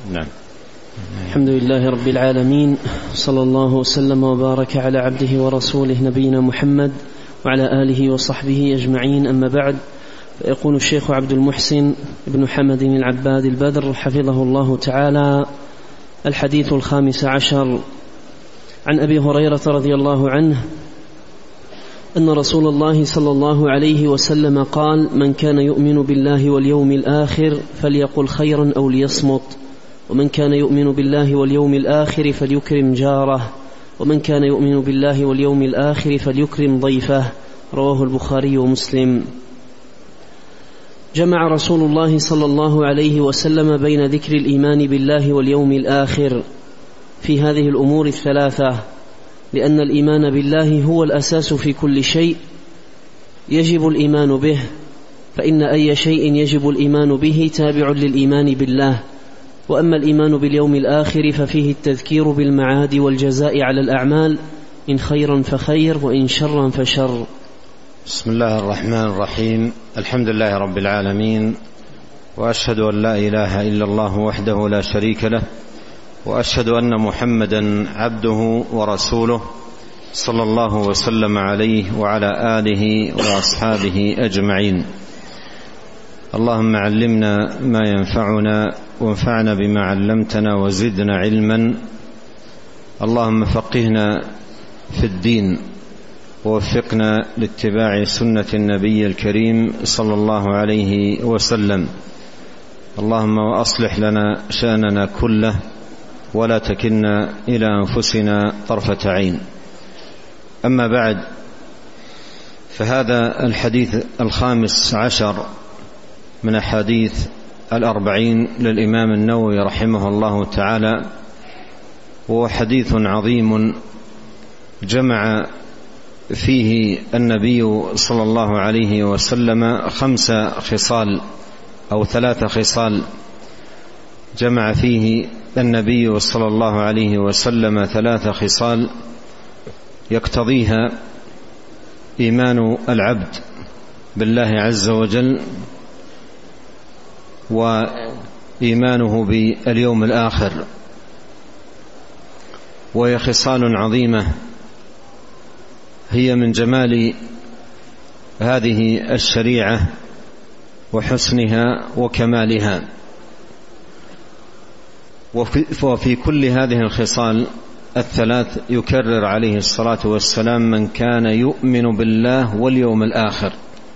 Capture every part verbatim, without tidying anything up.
نعم. الحمد لله رب العالمين، صلى الله وسلم وبارك على عبده ورسوله نبينا محمد وعلى آله وصحبه أجمعين، أما بعد. فيقول الشيخ عبد المحسن بن حمد العباد البدر حفظه الله تعالى: الحديث الخامس عشر، عن أبي هريرة رضي الله عنه أن رسول الله صلى الله عليه وسلم قال: من كان يؤمن بالله واليوم الآخر فليقل خيرا أو ليصمت، ومن كان يؤمن بالله واليوم الآخر فليكرم جاره، ومن كان يؤمن بالله واليوم الآخر فليكرم ضيفه. رواه البخاري ومسلم. جمع رسول الله صلى الله عليه وسلم بين ذكر الإيمان بالله واليوم الآخر في هذه الأمور الثلاثة، لأن الإيمان بالله هو الأساس في كل شيء يجب الإيمان به، فإن أي شيء يجب الإيمان به تابع للإيمان بالله. وأما الإيمان باليوم الآخر ففيه التذكير بالمعاد والجزاء على الأعمال، إن خيرا فخير وإن شرا فشر. بسم الله الرحمن الرحيم. الحمد لله رب العالمين، وأشهد أن لا إله إلا الله وحده لا شريك له، وأشهد أن محمدا عبده ورسوله، صلى الله وسلم عليه وعلى آله وأصحابه أجمعين. اللهم علمنا ما ينفعنا وانفعنا بما علمتنا وزدنا علما. اللهم فقهنا في الدين ووفقنا لاتباع سنة النبي الكريم صلى الله عليه وسلم. اللهم وأصلح لنا شأننا كله ولا تكلنا إلى أنفسنا طرفة عين. أما بعد، فهذا الحديث الخامس عشر من أحاديث الأربعين للإمام النووي رحمه الله تعالى، وهو حديث عظيم جمع فيه النبي صلى الله عليه وسلم خمس خصال أو ثلاث خصال. جمع فيه النبي صلى الله عليه وسلم ثلاث خصال يقتضيها إيمان العبد بالله عز وجل، وإيمانه باليوم الآخر، وهي خصال عظيمة هي من جمال هذه الشريعة وحسنها وكمالها. وفي كل هذه الخصال الثلاث يكرر عليه الصلاة والسلام: من كان يؤمن بالله واليوم الآخر.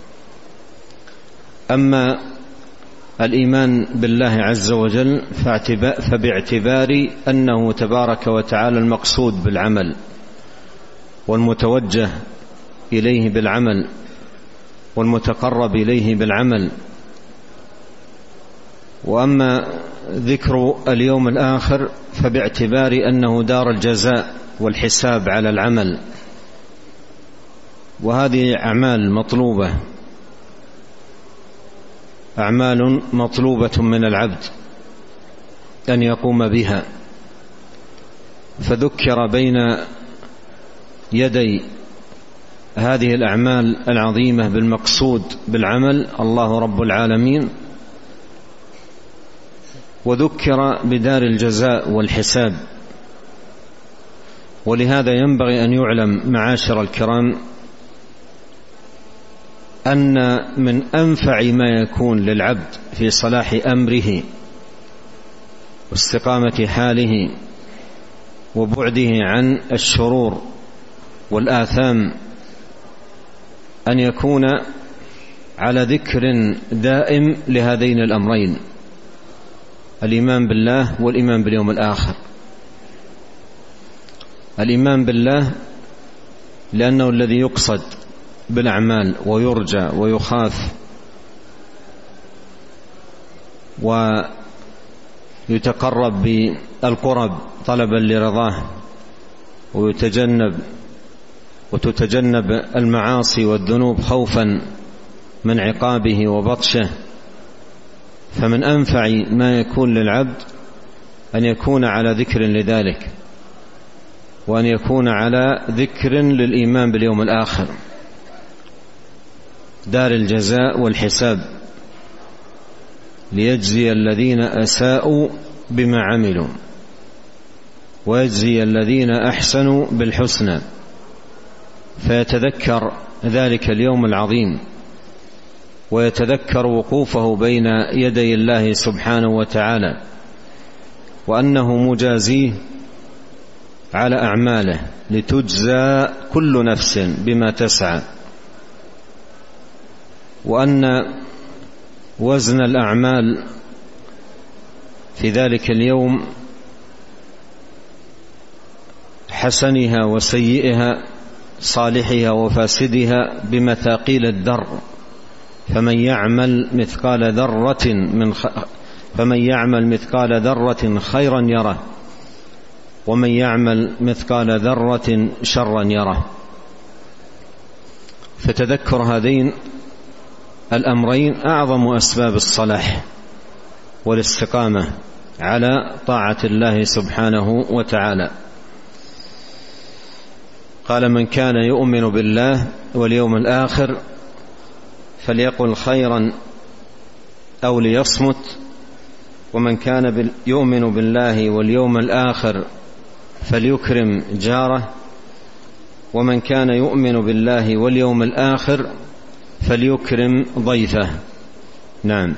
أما الإيمان بالله عز وجل فباعتبار أنه تبارك وتعالى المقصود بالعمل والمتوجه إليه بالعمل والمتقرب إليه بالعمل. وأما ذكر اليوم الآخر فباعتبار أنه دار الجزاء والحساب على العمل، وهذه أعمال مطلوبة، أعمال مطلوبة من العبد أن يقوم بها. فذكر بين يدي هذه الأعمال العظيمة بالمقصود بالعمل الله رب العالمين، وذكر بدار الجزاء والحساب. ولهذا ينبغي أن يعلم معاشر الكرام أن من أنفع ما يكون للعبد في صلاح أمره واستقامة حاله وبعده عن الشرور والآثام أن يكون على ذكر دائم لهذين الأمرين: الإيمان بالله والإيمان باليوم الآخر. الإيمان بالله لأنه الذي يقصد بالأعمال ويرجى ويخاف ويتقرب بالقرب طلبا لرضاه، ويتجنب وتتجنب المعاصي والذنوب خوفا من عقابه وبطشه. فمن أنفع ما يكون للعبد أن يكون على ذكر لذلك، وأن يكون على ذكر للإيمان باليوم الآخر، دار الجزاء والحساب، ليجزي الذين أساءوا بما عملوا ويجزي الذين أحسنوا بالحسنى، فيتذكر ذلك اليوم العظيم ويتذكر وقوفه بين يدي الله سبحانه وتعالى، وأنه مجازيه على أعماله لتجزى كل نفس بما تسعى، وأن وزن الأعمال في ذلك اليوم حسنها وسيئها صالحها وفاسدها بمثاقيل الذر، فمن يعمل مثقال ذرة من خ... فمن يعمل مثقال ذرة خيرا يره، ومن يعمل مثقال ذرة شرا يره. فتذكر هذين الأمرين أعظم أسباب الصلاح والاستقامة على طاعة الله سبحانه وتعالى. قال: من كان يؤمن بالله واليوم الآخر فليقل خيرا أو ليصمت، ومن كان يؤمن بالله واليوم الآخر فليكرم جاره، ومن كان يؤمن بالله واليوم الآخر فليكرم ضيفه. نعم.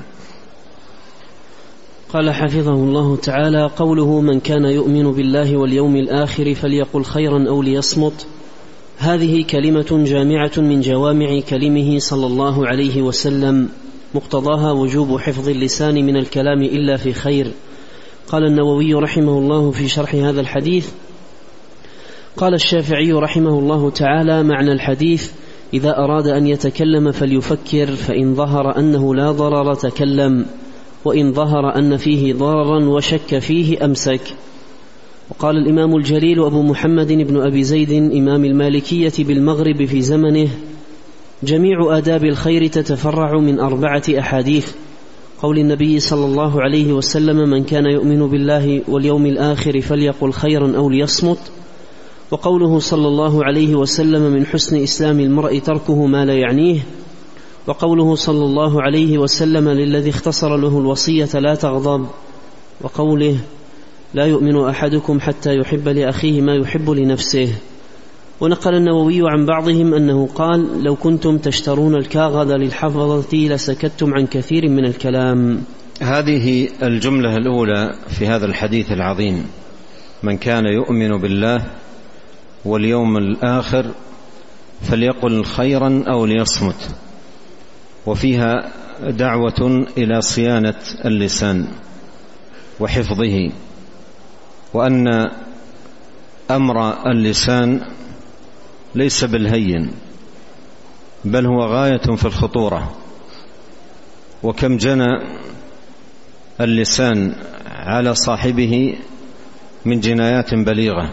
قال حفظه الله تعالى: قوله من كان يؤمن بالله واليوم الآخر فليقل خيرا أو ليصمت، هذه كلمة جامعة من جوامع كلمه صلى الله عليه وسلم، مقتضاها وجوب حفظ اللسان من الكلام إلا في خير. قال النووي رحمه الله في شرح هذا الحديث: قال الشافعي رحمه الله تعالى: معنى الحديث: إذا أراد أن يتكلم فليفكر، فإن ظهر أنه لا ضرر تكلم، وإن ظهر أن فيه ضررا وشك فيه أمسك. وقال الإمام الجليل أبو محمد بن أبي زيد إمام المالكية بالمغرب في زمنه: جميع آداب الخير تتفرع من أربعة أحاديث: قول النبي صلى الله عليه وسلم: من كان يؤمن بالله واليوم الآخر فليقل خيرا أو ليصمت، وقوله صلى الله عليه وسلم: من حسن إسلام المرء تركه ما لا يعنيه، وقوله صلى الله عليه وسلم للذي اختصر له الوصية: لا تغضب، وقوله: لا يؤمن أحدكم حتى يحب لأخيه ما يحب لنفسه. ونقل النووي عن بعضهم أنه قال: لو كنتم تشترون الكاغذ للحفظة لسكتتم عن كثير من الكلام. هذه الجملة الأولى في هذا الحديث العظيم: من كان يؤمن بالله واليوم الآخر فليقل خيرا أو ليصمت، وفيها دعوة إلى صيانة اللسان وحفظه، وأن أمر اللسان ليس بالهين، بل هو غاية في الخطورة. وكم جنى اللسان على صاحبه من جنايات بليغة،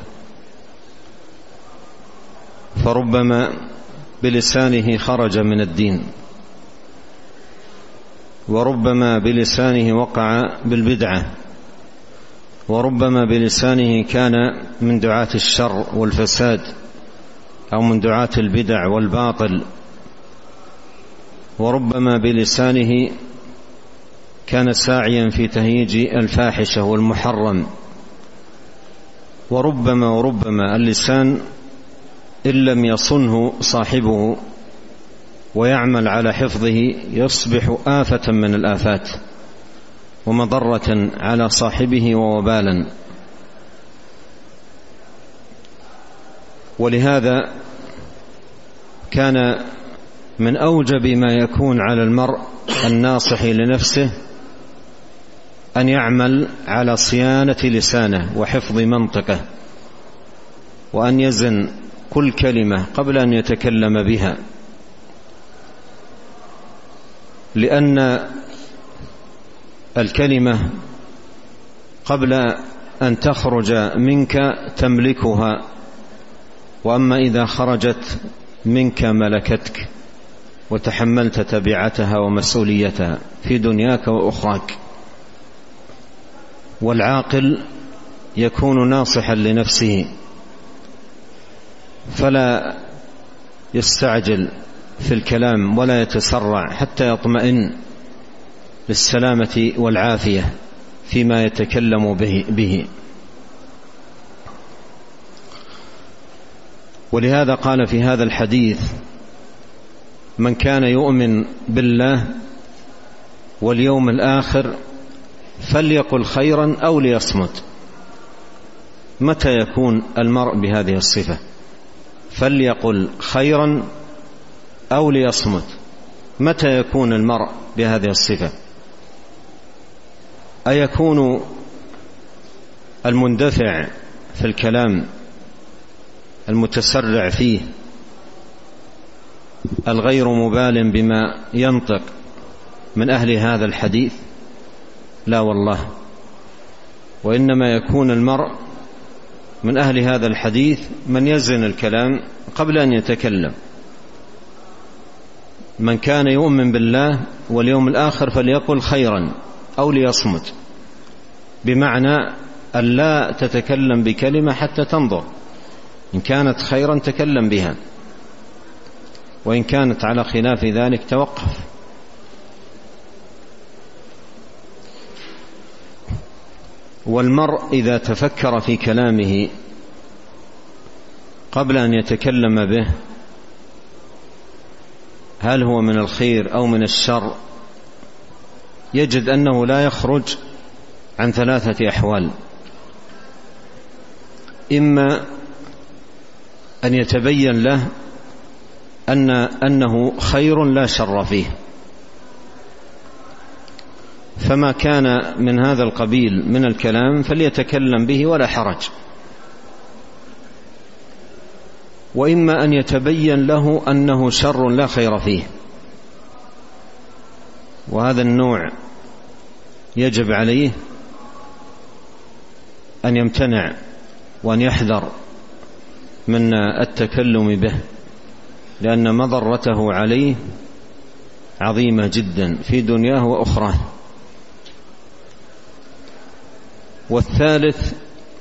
فربما بلسانه خرج من الدين، وربما بلسانه وقع بالبدعة، وربما بلسانه كان من دعاة الشر والفساد أو من دعاة البدع والباطل، وربما بلسانه كان ساعيا في تهييج الفاحشة والمحرم، وربما وربما اللسان إن لم يصنه صاحبه ويعمل على حفظه يصبح آفة من الآفات ومضرة على صاحبه ووبالا. ولهذا كان من أوجب ما يكون على المرء الناصح لنفسه أن يعمل على صيانة لسانه وحفظ منطقه، وأن يزن كل كلمة قبل أن يتكلم بها، لأن الكلمة قبل أن تخرج منك تملكها، وأما إذا خرجت منك ملكتك وتحملت تبعتها ومسؤوليتها في دنياك وأخراك. والعاقل يكون ناصحا لنفسه، فلا يستعجل في الكلام ولا يتسرع حتى يطمئن للسلامة والعافية فيما يتكلم به, به. ولهذا قال في هذا الحديث: من كان يؤمن بالله واليوم الآخر فليقل خيرا أو ليصمت. متى يكون المرء بهذه الصفة؟ فليقل خيرا أو ليصمت. متى يكون المرء بهذه الصفة؟ أيكون المندفع في الكلام المتسرع فيه الغير مبال بما ينطق من أهل هذا الحديث؟ لا والله، وإنما يكون المرء من أهل هذا الحديث من يزن الكلام قبل أن يتكلم. من كان يؤمن بالله واليوم الآخر فليقل خيرا أو ليصمت، بمعنى أن لا تتكلم بكلمة حتى تنظر، إن كانت خيرا تكلم بها، وإن كانت على خلاف ذلك توقف. والمرء إذا تفكر في كلامه قبل أن يتكلم به هل هو من الخير أو من الشر، يجد أنه لا يخرج عن ثلاثة أحوال: إما أن يتبين له أن أنه خير لا شر فيه، فما كان من هذا القبيل من الكلام فليتكلم به ولا حرج. وإما أن يتبين له أنه شر لا خير فيه، وهذا النوع يجب عليه أن يمتنع وأن يحذر من التكلم به، لأن مضرته عليه عظيمة جدا في دنياه وأخراه. والثالث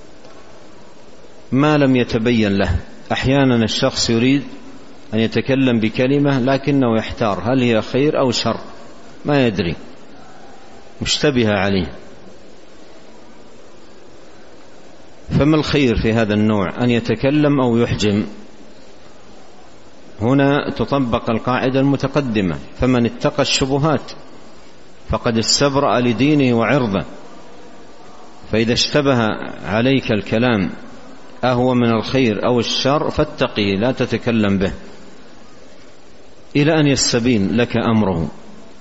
ما لم يتبين له. أحيانا الشخص يريد أن يتكلم بكلمة لكنه يحتار هل هي خير أو شر، ما يدري، مشتبه عليه. فما الخير في هذا النوع؟ أن يتكلم أو يحجم. هنا تطبق القاعدة المتقدمة: فمن اتقى الشبهات فقد استبرأ لدينه وعرضه. فإذا اشتبه عليك الكلام أهو من الخير أو الشر فاتقه، لا تتكلم به إلى أن يستبين لك أمره.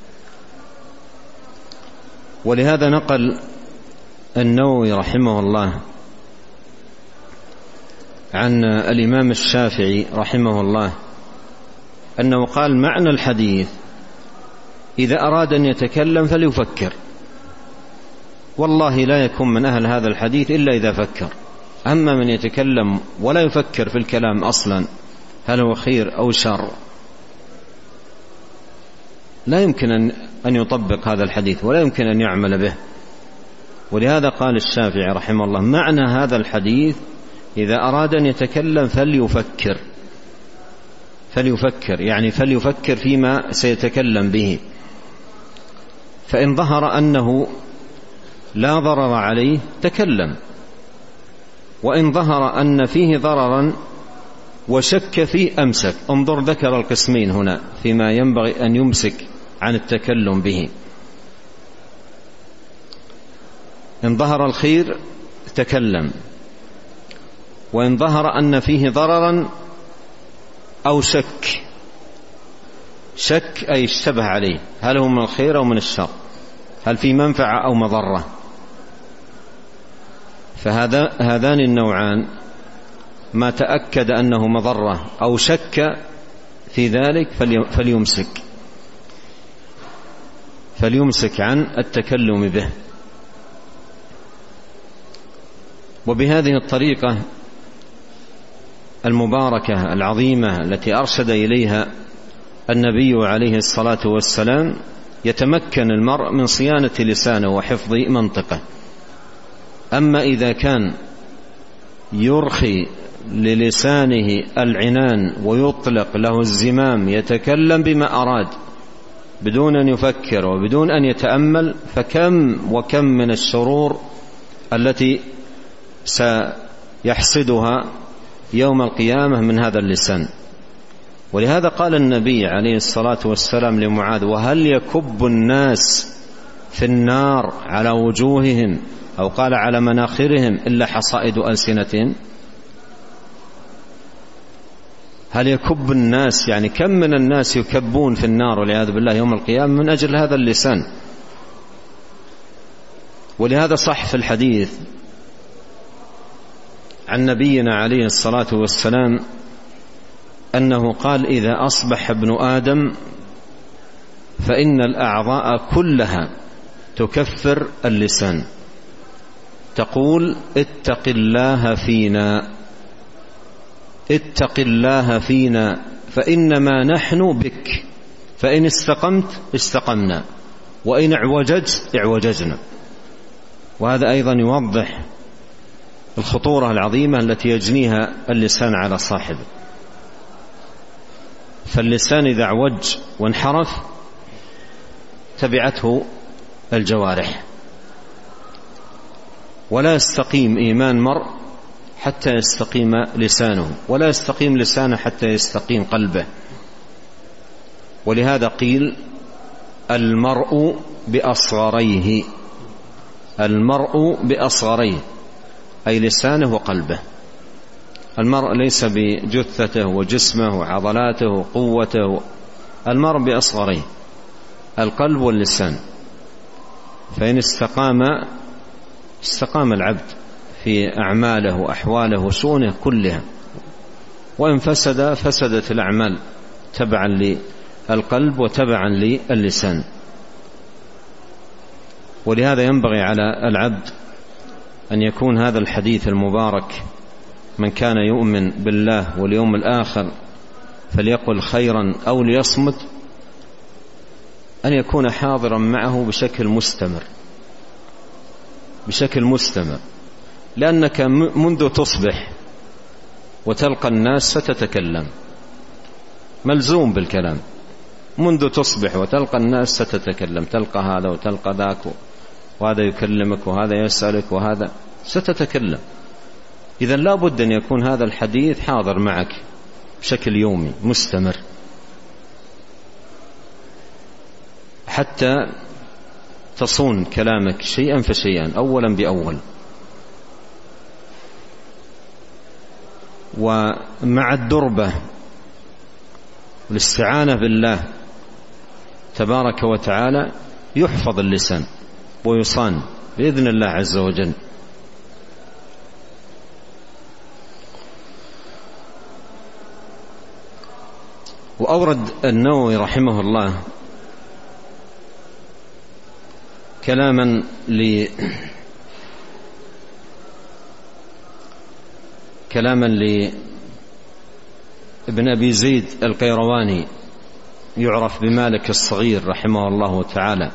ولهذا نقل النووي رحمه الله عن الإمام الشافعي رحمه الله أنه قال: معنى الحديث إذا أراد أن يتكلم فليفكر. والله لا يكون من أهل هذا الحديث إلا إذا فكر. أما من يتكلم ولا يفكر في الكلام أصلا هل هو خير أو شر، لا يمكن أن يطبق هذا الحديث ولا يمكن أن يعمل به. ولهذا قال الشافعي رحمه الله: معنى هذا الحديث إذا أراد أن يتكلم فليفكر. فليفكر يعني فليفكر فيما سيتكلم به، فإن ظهر أنه لا ضرر عليه تكلم، وإن ظهر أن فيه ضررا وشك فيه أمسك. انظر، ذكر القسمين هنا فيما ينبغي أن يمسك عن التكلم به. إن ظهر الخير تكلم، وإن ظهر أن فيه ضررا أو شك. شك أي اشتبه عليه هل هو من الخير أو من الشر، هل في منفعة أو مضرة. فهذا هذان النوعان ما تأكد أنه مضرة أو شك في ذلك فليمسك فليمسك عن التكلم به. وبهذه الطريقة المباركة العظيمة التي أرشد إليها النبي عليه الصلاة والسلام يتمكن المرء من صيانة لسانه وحفظ منطقه. أما إذا كان يرخي للسانه العنان ويطلق له الزمام يتكلم بما أراد بدون أن يفكر وبدون أن يتأمل، فكم وكم من الشرور التي سيحصدها يوم القيامة من هذا اللسان. ولهذا قال النبي عليه الصلاة والسلام لمعاذ: وهل يكب الناس في النار على وجوههم أو قال على مناخرهم إلا حصائد ألسنتهم؟ هل يكب الناس، يعني كم من الناس يكبون في النار والعياذ بالله يوم القيامة من أجل هذا اللسان. ولهذا صح في الحديث عن نبينا عليه الصلاة والسلام أنه قال: إذا أصبح ابن آدم فإن الأعضاء كلها تكفر اللسان، تقول: اتق الله فينا، اتق الله فينا، فإنما نحن بك، فإن استقمت استقمنا، وإن اعوججت اعوججنا. وهذا أيضا يوضح الخطورة العظيمة التي يجنيها اللسان على صاحبه. فاللسان إذا اعوج وانحرف تبعته الجوارح، ولا يستقيم إيمان مرء حتى يستقيم لسانه، ولا يستقيم لسانه حتى يستقيم قلبه. ولهذا قيل: المرء بأصغريه، المرء بأصغريه، أي لسانه وقلبه. المرء ليس بجثته وجسمه وعضلاته وقوته، المرء بأصغريه، القلب واللسان. فإن استقام استقام العبد في أعماله وأحواله وشؤونه كلها، وإن فسد فسدت الأعمال تبعا للقلب وتبعا للسان. ولهذا ينبغي على العبد أن يكون هذا الحديث المبارك: من كان يؤمن بالله واليوم الآخر فليقل خيرا أو ليصمت، أن يكون حاضرا معه بشكل مستمر، بشكل مستمر، لأنك منذ تصبح وتلقى الناس ستتكلم، ملزوم بالكلام. منذ تصبح وتلقى الناس ستتكلم، تلقى هذا وتلقى ذاك، وهذا يكلمك وهذا يسألك وهذا، ستتكلم. إذن لا بد أن يكون هذا الحديث حاضر معك بشكل يومي مستمر، حتى تصون كلامك شيئا فشيئا، أولا بأول. ومع الدربة والاستعانة بالله تبارك وتعالى يحفظ اللسان ويصان بإذن الله عز وجل. وأورد النووي رحمه الله كلاما ل كلاما لابن أبي زيد القيرواني، يعرف بمالك الصغير رحمه الله تعالى،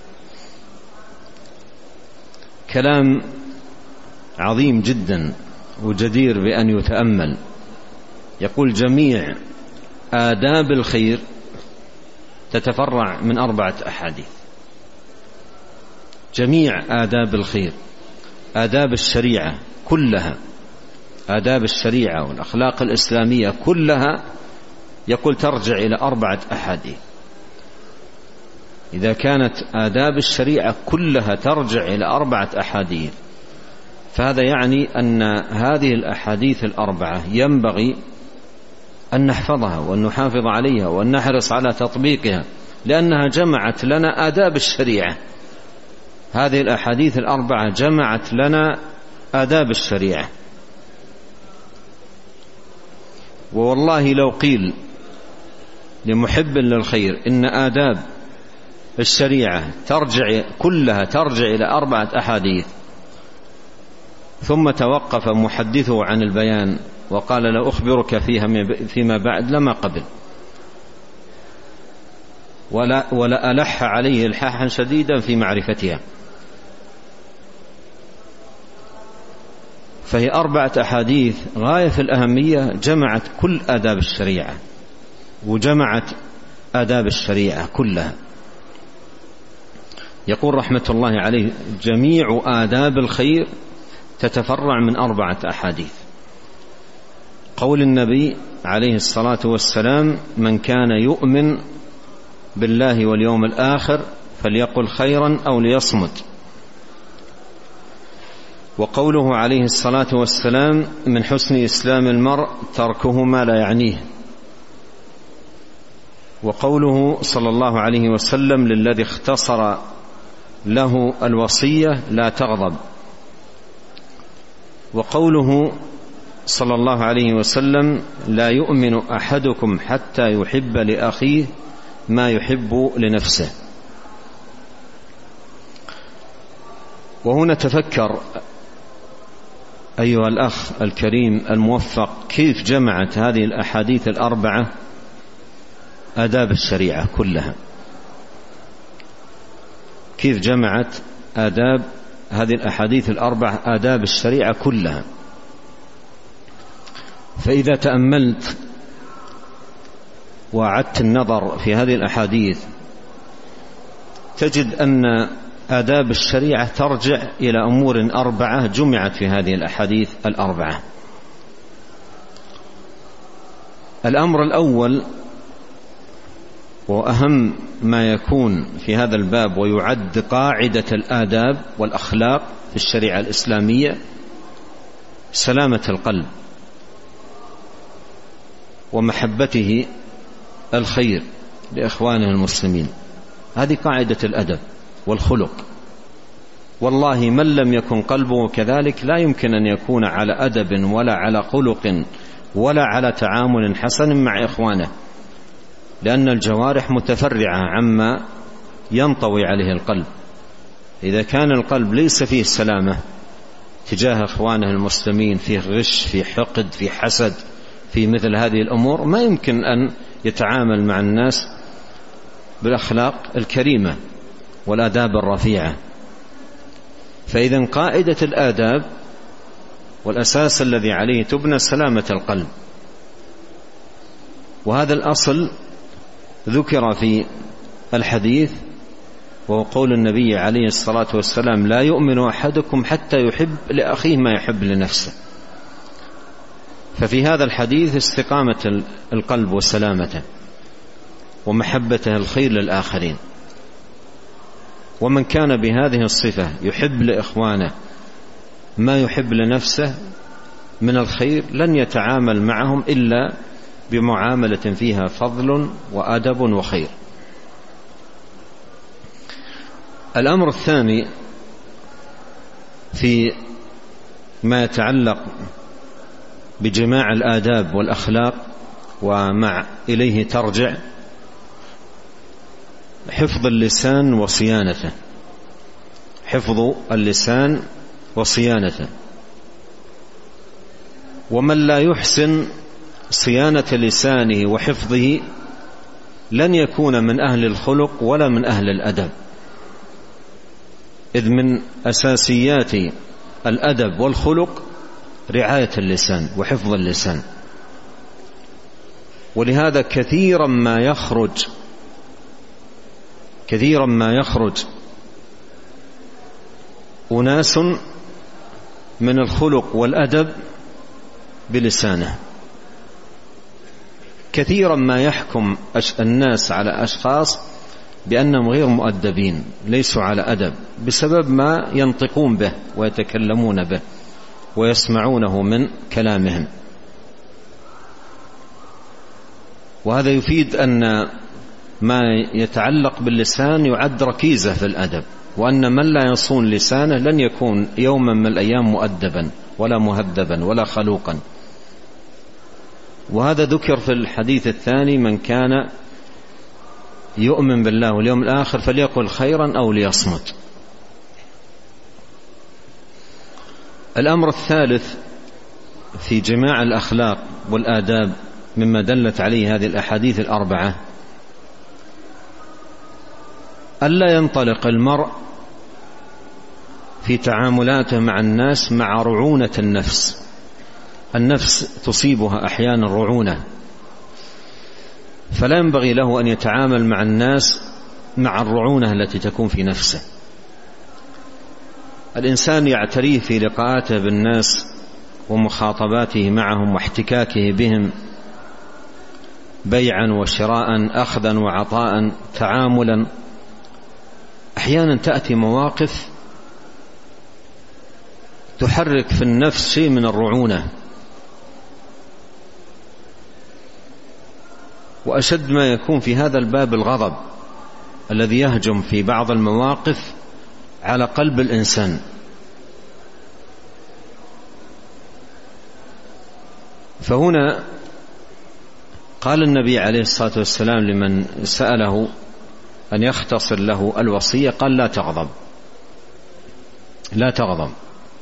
كلام عظيم جدا وجدير بأن يتأمل. يقول: جميع آداب الخير تتفرع من أربعة أحاديث. جميع آداب الخير، آداب الشريعة كلها، آداب الشريعة والأخلاق الإسلامية كلها، يقول ترجع إلى أربعة أحاديث. إذا كانت آداب الشريعة كلها ترجع إلى أربعة أحاديث، فهذا يعني أن هذه الأحاديث الأربعة ينبغي أن نحفظها وأن نحافظ عليها وأن نحرص على تطبيقها، لأنها جمعت لنا آداب الشريعة. هذه الأحاديث الأربعة جمعت لنا آداب الشريعة. ووالله لو قيل لمحب للخير إن آداب الشريعة ترجع كلها ترجع إلى أربعة أحاديث، ثم توقف محدثه عن البيان وقال: لا أخبرك فيها فيما بعد، لما قبل، ولا, ولا ألح عليه إلحاحا شديدا في معرفتها. فهي أربعة أحاديث غاية في الأهمية، جمعت كل آداب الشريعة وجمعت آداب الشريعة كلها. يقول رحمة الله عليه: جميع آداب الخير تتفرع من أربعة أحاديث. قول النبي عليه الصلاة والسلام: من كان يؤمن بالله واليوم الآخر فليقل خيرا أو ليصمت. وقوله عليه الصلاة والسلام: من حسن إسلام المرء تركه ما لا يعنيه. وقوله صلى الله عليه وسلم للذي اختصر له الوصية: لا تغضب. وقوله صلى الله عليه وسلم: لا يؤمن أحدكم حتى يحب لأخيه ما يحب لنفسه. وهنا تفكر أيها الأخ الكريم الموفق كيف جمعت هذه الأحاديث الأربعة آداب الشريعة كلها، كيف جمعت آداب هذه الأحاديث الأربعة آداب الشريعة كلها. فإذا تأملت وأعدت النظر في هذه الأحاديث تجد أن آداب الشريعة ترجع إلى أمور أربعة جمعت في هذه الأحاديث الأربعة. الأمر الأول وأهم ما يكون في هذا الباب ويعد قاعدة الآداب والأخلاق في الشريعة الإسلامية سلامة القلب ومحبته الخير لإخوانه المسلمين. هذه قاعدة الأدب والخلق. والله من لم يكن قلبه كذلك لا يمكن أن يكون على أدب ولا على خلق ولا على تعامل حسن مع إخوانه، لأن الجوارح متفرعة عما ينطوي عليه القلب. إذا كان القلب ليس فيه سلامة تجاه إخوانه المسلمين، فيه غش، فيه حقد، فيه حسد، في مثل هذه الأمور، ما يمكن أن يتعامل مع الناس بالأخلاق الكريمة والآداب الرفيعة. فإذا قاعدة الآداب والأساس الذي عليه تبنى سلامة القلب. وهذا الأصل ذكر في الحديث، وهو قول النبي عليه الصلاة والسلام: لا يؤمن أحدكم حتى يحب لأخيه ما يحب لنفسه. ففي هذا الحديث استقامة القلب وسلامته ومحبته الخير للآخرين. ومن كان بهذه الصفة يحب لإخوانه ما يحب لنفسه من الخير لن يتعامل معهم إلا بمعاملة فيها فضل وأدب وخير. الأمر الثاني في ما يتعلق بجماع الآداب والأخلاق ومع إليه ترجع حفظ اللسان وصيانته. حفظ اللسان وصيانته. ومن لا يحسن صيانة لسانه وحفظه لن يكون من أهل الخلق ولا من أهل الأدب، إذ من أساسيات الأدب والخلق رعاية اللسان وحفظ اللسان. ولهذا كثيرا ما يخرج كثيرا ما يخرج أناس من الخلق والأدب بلسانه. كثيرا ما يحكم الناس على أشخاص بأنهم غير مؤدبين، ليسوا على أدب، بسبب ما ينطقون به ويتكلمون به ويسمعونه من كلامهم. وهذا يفيد أن ما يتعلق باللسان يعد ركيزة في الأدب، وأن من لا يصون لسانه لن يكون يوما من الأيام مؤدبا ولا مهذبا ولا خلوقا. وهذا ذكر في الحديث الثاني: من كان يؤمن بالله واليوم الآخر فليقل خيرا أو ليصمت. الأمر الثالث في جماع الأخلاق والآداب مما دلت عليه هذه الأحاديث الأربعة ألا ينطلق المرء في تعاملاته مع الناس مع رعونة النفس. النفس تصيبها أحيانا رعونة، فلا ينبغي له أن يتعامل مع الناس مع الرعونة التي تكون في نفسه. الإنسان يعتريه في لقاءاته بالناس ومخاطباته معهم واحتكاكه بهم، بيعا وشراء، أخذا وعطاء، تعاملا. أحيانا تأتي مواقف تحرك في النفس شيء من الرعونة، وأشد ما يكون في هذا الباب الغضب الذي يهجم في بعض المواقف على قلب الإنسان. فهنا قال النبي عليه الصلاة والسلام لمن سأله أن يختصر له الوصية، قال: لا تغضب، لا تغضب.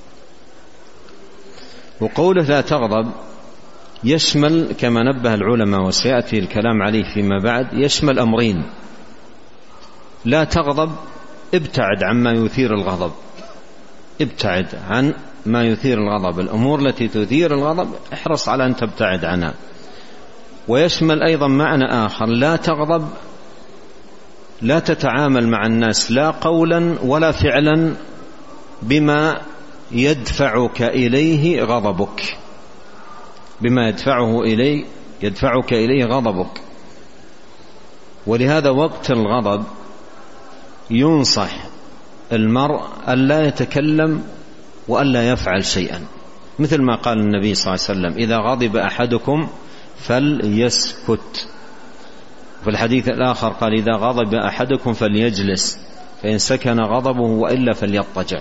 وقوله لا تغضب يشمل كما نبه العلماء وسيأتي الكلام عليه فيما بعد، يشمل أمرين: لا تغضب، ابتعد عما يثير الغضب، ابتعد عن ما يثير الغضب، الأمور التي تثير الغضب احرص على أن تبتعد عنها. ويشمل أيضا معنى آخر: لا تغضب، لا تتعامل مع الناس لا قولا ولا فعلا بما يدفعك إليه غضبك، بما يدفعه إليه يدفعك إليه غضبك. ولهذا وقت الغضب ينصح المرء ألا يتكلم وألا يفعل شيئا، مثل ما قال النبي صلى الله عليه وسلم: إذا غضب أحدكم فليسكت. في الحديث الآخر قال: إذا غضب أحدكم فليجلس، فإن سكن غضبه وإلا فليضطجع.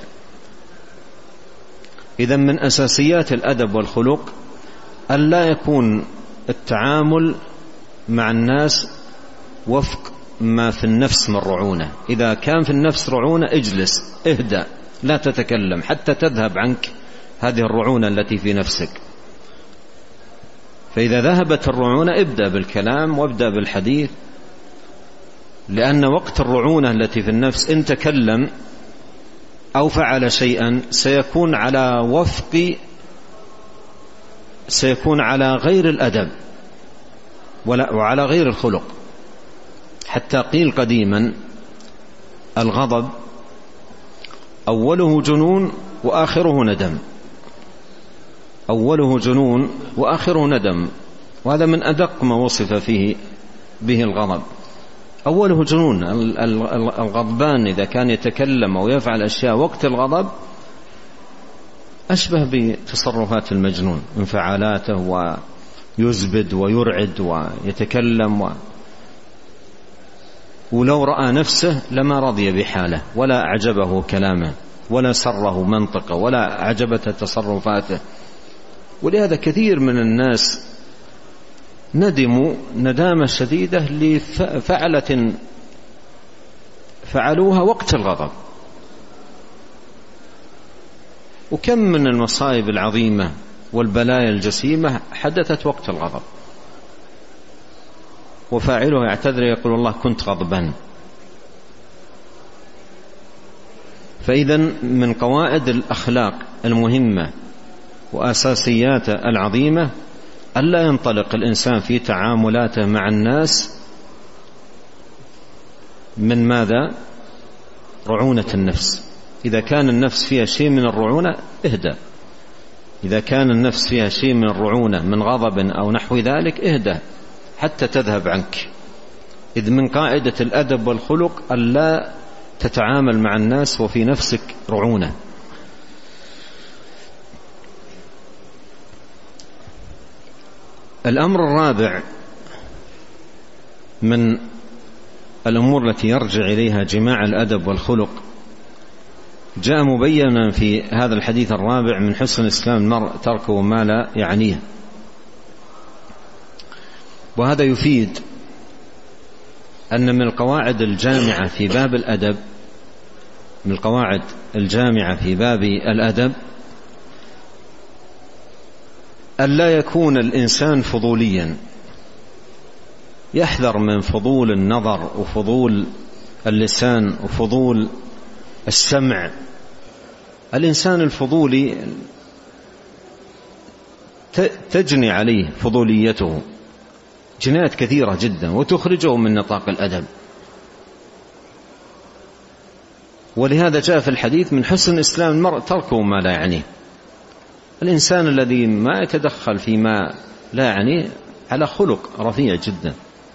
إذن من أساسيات الأدب والخلق ألا يكون التعامل مع الناس وفق ما في النفس من رعونة. إذا كان في النفس رعونة اجلس، اهدأ، لا تتكلم حتى تذهب عنك هذه الرعونة التي في نفسك. فإذا ذهبت الرعونة ابدأ بالكلام وابدأ بالحديث، لأن وقت الرعونة التي في النفس إن تكلم أو فعل شيئا سيكون على وفق سيكون على غير الأدب وعلى غير الخلق. حتى قيل قديما: الغضب أوله جنون وآخره ندم، أوله جنون وآخره ندم. وهذا من أدق ما وصف فيه به الغضب. أوله جنون، الغضبان إذا كان يتكلم أو يفعل أشياء وقت الغضب أشبه بتصرفات المجنون، انفعالاته ويزبد ويرعد ويتكلم و... ولو رأى نفسه لما رضي بحاله ولا أعجبه كلامه ولا سره منطقه ولا أعجبته تصرفاته. ولهذا كثير من الناس ندموا ندامة شديدة لفعلة فعلوها وقت الغضب. وكم من المصائب العظيمة والبلايا الجسيمة حدثت وقت الغضب، وفاعله يعتذر يقول: الله كنت غضبان. فإذا من قواعد الأخلاق المهمة وأساسيات العظيمة ألا ينطلق الإنسان في تعاملاته مع الناس من ماذا؟ رعونة النفس. إذا كان النفس فيها شيء من الرعونة اهدأ، إذا كان النفس فيها شيء من الرعونة من غضب أو نحو ذلك اهدأ حتى تذهب عنك. إذ من قاعدة الأدب والخلق ألا تتعامل مع الناس وفي نفسك رعونة. الأمر الرابع من الأمور التي يرجع إليها جماع الأدب والخلق جاء مبينا في هذا الحديث الرابع: من حسن إسلام المرء تركه ما لا يعنيه. وهذا يفيد أن من القواعد الجامعة في باب الأدب من القواعد الجامعة في باب الأدب ألا يكون الإنسان فضوليا، يحذر من فضول النظر وفضول اللسان وفضول السمع. الإنسان الفضولي تجني عليه فضوليته جنايات كثيرة جدا وتخرجه من نطاق الأدب. ولهذا جاء في الحديث من حسن إسلام المرء تركه ما لا يعنيه. الإنسان الذي ما يتدخل فيما لا يعنيه على خلق رفيع جدا،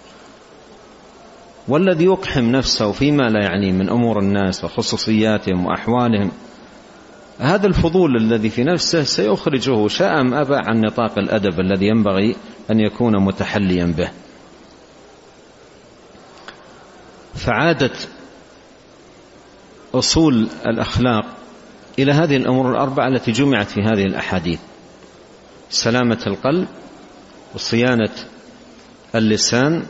والذي يقحم نفسه فيما لا يعنيه من أمور الناس وخصوصياتهم وأحوالهم، هذا الفضول الذي في نفسه سيخرجه شاء أم أبى عن نطاق الأدب الذي ينبغي أن يكون متحليا به. فعادت أصول الأخلاق إلى هذه الأمور الأربعة التي جمعت في هذه الأحاديث: سلامة القلب، وصيانة اللسان،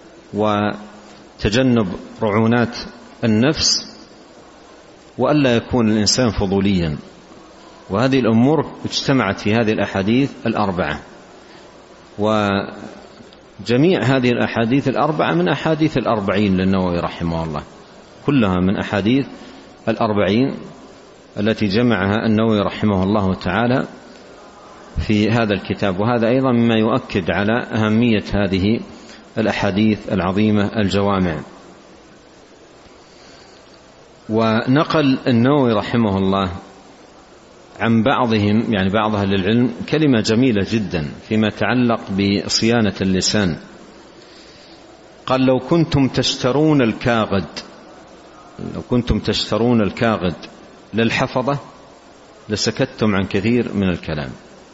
وتجنب رعونات النفس، وألا يكون الإنسان فضوليا. وهذه الأمور اجتمعت في هذه الأحاديث الأربعة، وجميع هذه الأحاديث الأربعة من أحاديث الأربعين للنووي رحمه الله، كلها من أحاديث الأربعين التي جمعها النووي رحمه الله تعالى في هذا الكتاب. وهذا أيضا مما يؤكد على أهمية هذه الأحاديث العظيمة الجوامع. ونقل النووي رحمه الله عن بعضهم، يعني بعض أهل العلم، كلمة جميلة جدا فيما يتعلق بصيانة اللسان. قال: لو كنتم تشترون الكاغد لو كنتم تشترون الكاغد للحفظة لسكتتم عن كثير من الكلام.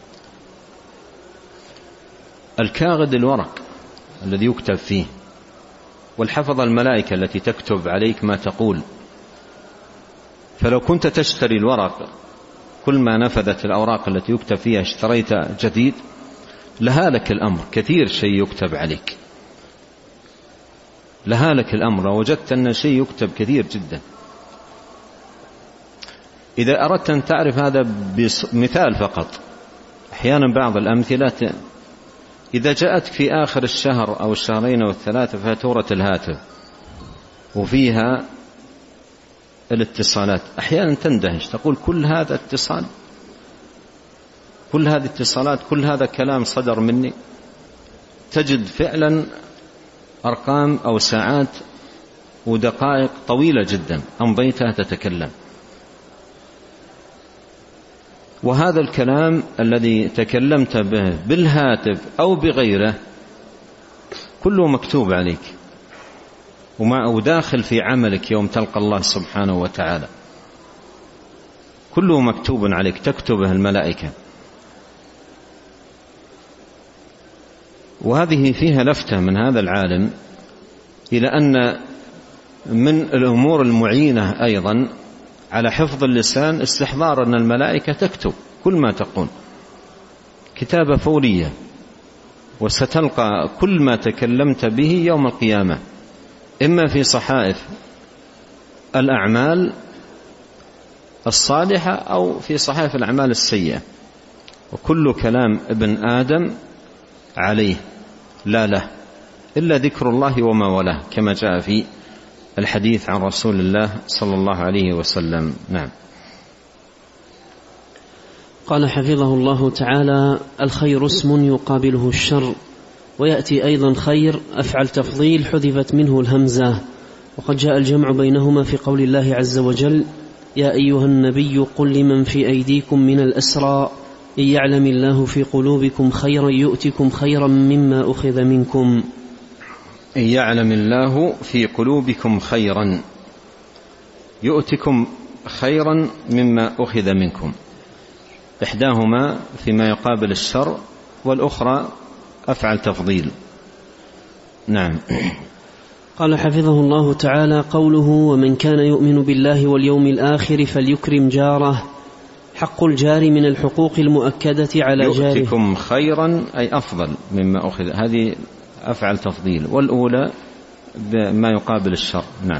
الكاغد الورق الذي يكتب فيه، والحفظة الملائكة التي تكتب عليك ما تقول. فلو كنت تشتري الورق، كل ما نفذت الأوراق التي يكتب فيها اشتريت جديد، لهالك الأمر، كثير شيء يكتب عليك، لهالك الأمر، وجدت أن شيء يكتب كثير جدا. إذا أردت أن تعرف هذا بمثال فقط، أحيانا بعض الأمثلة إذا جاءتك في آخر الشهر أو الشهرين أو الثلاثة فاتورة الهاتف وفيها الاتصالات، أحيانا تندهش، تقول: كل هذا اتصال، كل هذه اتصالات، كل هذا كلام صدر مني. تجد فعلا أرقام أو ساعات ودقائق طويلة جدا أمضيتها تتكلم. وهذا الكلام الذي تكلمت به بالهاتف أو بغيره كله مكتوب عليك، وداخل في عملك يوم تلقى الله سبحانه وتعالى، كله مكتوب عليك، تكتبه الملائكة. وهذه فيها لفتة من هذا العالم إلى أن من الأمور المعينة أيضا على حفظ اللسان استحضار أن الملائكة تكتب كل ما تقول، كتابة فورية، وستلقى كل ما تكلمت به يوم القيامة، إما في صحائف الأعمال الصالحة أو في صحائف الأعمال السيئة. وكل كلام ابن آدم عليه لا له إلا ذكر الله وما وله، كما جاء في الحديث عن رسول الله صلى الله عليه وسلم. نعم. قال حفظه الله تعالى: الخير اسم يقابله الشر. ويأتي أيضا خير أفعل تفضيل حذفت منه الهمزة، وقد جاء الجمع بينهما في قول الله عز وجل: يا أيها النبي قل لمن في أيديكم من الأسرى إن يعلم الله في قلوبكم خيرا يؤتكم خيرا مما أخذ منكم. إن يعلم الله في قلوبكم خيرا يؤتكم خيرا مما أخذ منكم، إحداهما فيما يقابل الشر والأخرى أفعل تفضيل. نعم. قال حفظه الله تعالى: قوله: ومن كان يؤمن بالله واليوم الآخر فليكرم جاره. حق الجار من الحقوق المؤكدة على جاره. يؤتكم خيرا أي أفضل مما أخذ، هذه أفعل تفضيل، والأولى بما يقابل الشر. نعم.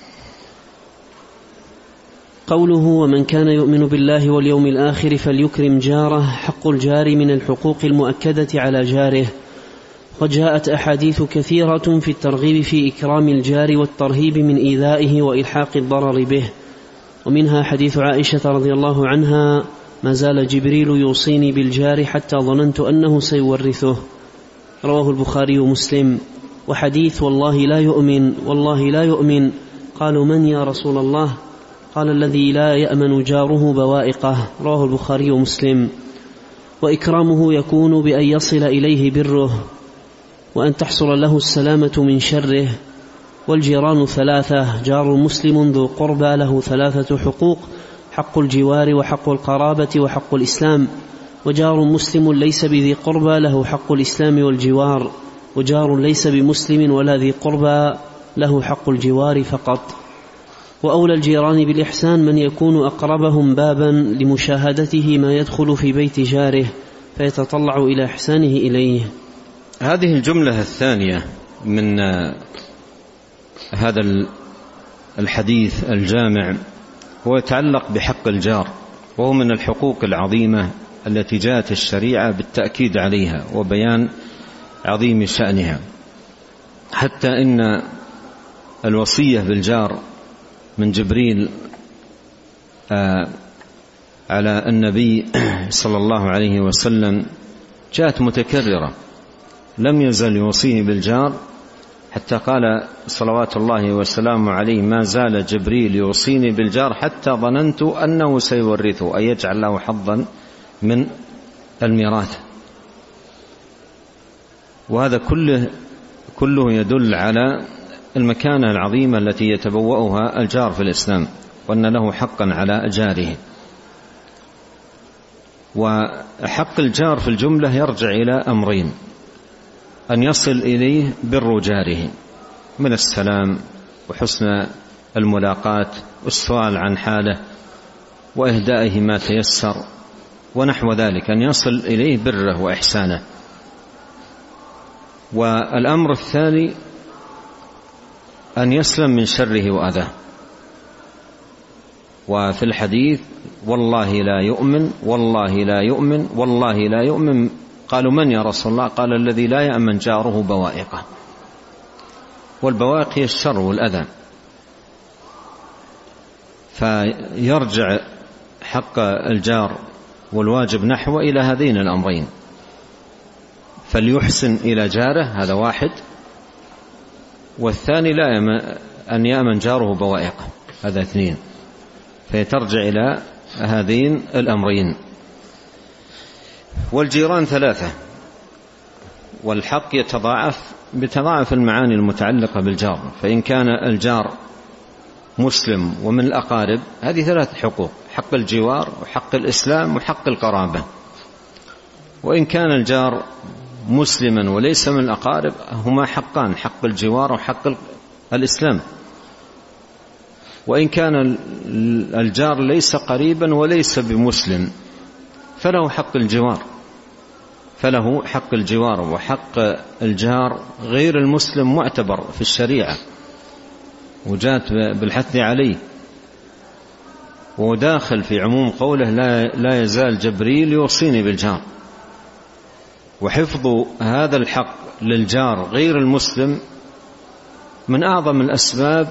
قوله: ومن كان يؤمن بالله واليوم الآخر فليكرم جاره. حق الجار من الحقوق المؤكدة على جاره. وجاءت أحاديث كثيرة في الترغيب في إكرام الجار والترهيب من إيذائه وإلحاق الضرر به، ومنها حديث عائشة رضي الله عنها: ما زال جبريل يوصيني بالجار حتى ظننت أنه سيورثه. رواه البخاري ومسلم. وحديث: والله لا يؤمن والله لا يؤمن. قالوا: من يا رسول الله؟ قال الذي لا يأمن جاره بوائقه، رواه البخاري ومسلم. وإكرامه يكون بأن يصل إليه بره وأن تحصل له السلامة من شره. والجيران ثلاثة: جار مسلم ذو قربى له ثلاثة حقوق: حق الجوار وحق القرابة وحق الإسلام. وجار مسلم ليس بذي قربى له حق الإسلام والجوار. وجار ليس بمسلم ولا ذي قربى له حق الجوار فقط. وأولى الجيران بالإحسان من يكون أقربهم بابا لمشاهدته ما يدخل في بيت جاره فيتطلع إلى إحسانه إليه. هذه الجملة الثانية من هذا الحديث الجامع هو يتعلق بحق الجار، وهو من الحقوق العظيمة التي جاءت الشريعة بالتأكيد عليها وبيان عظيم شأنها، حتى إن الوصية بالجار من جبريل على النبي صلى الله عليه وسلم جاءت متكررة، لم يزل يوصيه بالجار حتى قال صلوات الله وسلامه عليه: ما زال جبريل يوصيني بالجار حتى ظننت أنه سيورثه، أي يجعل له حظا من الميراث. وهذا كله كله يدل على المكانة العظيمة التي يتبوأها الجار في الإسلام، وأن له حقا على جاره. وحق الجار في الجملة يرجع إلى أمرين: أن يصل إليه بر جاره من السلام وحسن الملاقاة والسؤال عن حاله وإهدائه ما تيسر ونحو ذلك، أن يصل إليه بره وإحسانه. والأمر الثاني أن يسلم من شره وأذاه. وفي الحديث: والله لا يؤمن والله لا يؤمن والله لا يؤمن. قالوا: من يا رسول الله؟ قال: الذي لا يأمن جاره بوائقه. والبوائق هي الشر والأذى. فيرجع حق الجار والواجب نحو إلى هذين الأمرين: فليحسن إلى جاره، هذا واحد، والثاني لا يأمن أن يأمن جاره بوائقه، هذا اثنين. فيترجع إلى هذين الأمرين. والجيران ثلاثة، والحق يتضاعف بتضاعف المعاني المتعلقة بالجار. فإن كان الجار مسلم ومن الأقارب، هذه ثلاث حقوق: حق الجوار وحق الإسلام وحق القرابة. وإن كان الجار مسلما وليس من الأقارب، هما حقان: حق الجوار وحق الإسلام. وإن كان الجار ليس قريبا وليس بمسلم، فله حق الجوار فله حق الجوار وحق الجار غير المسلم معتبر في الشريعة، وجاءت بالحث عليه، وداخل في عموم قوله: لا, لا يزال جبريل يوصيني بالجار. وحفظ هذا الحق للجار غير المسلم من أعظم الأسباب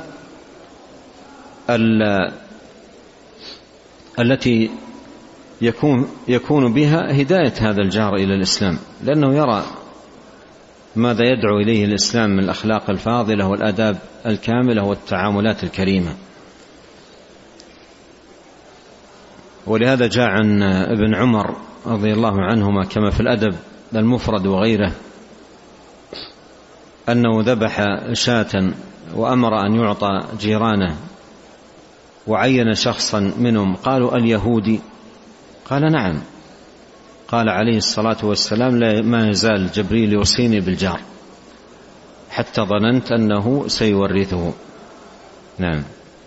التي يكون, يكون بها هداية هذا الجار إلى الإسلام، لأنه يرى ماذا يدعو إليه الإسلام من الأخلاق الفاضلة والآداب الكاملة والتعاملات الكريمة. ولهذا جاء عن ابن عمر رضي الله عنهما كما في الأدب المفرد وغيره أنه ذبح شاة وأمر أن يعطى جيرانه، وعين شخصا منهم، قالوا: اليهودي؟ قال: نعم. قال عليه الصلاة والسلام: لا ما يزال جبريل يوصيني بالجار حتى ظننت أنه سيورثه. نعم.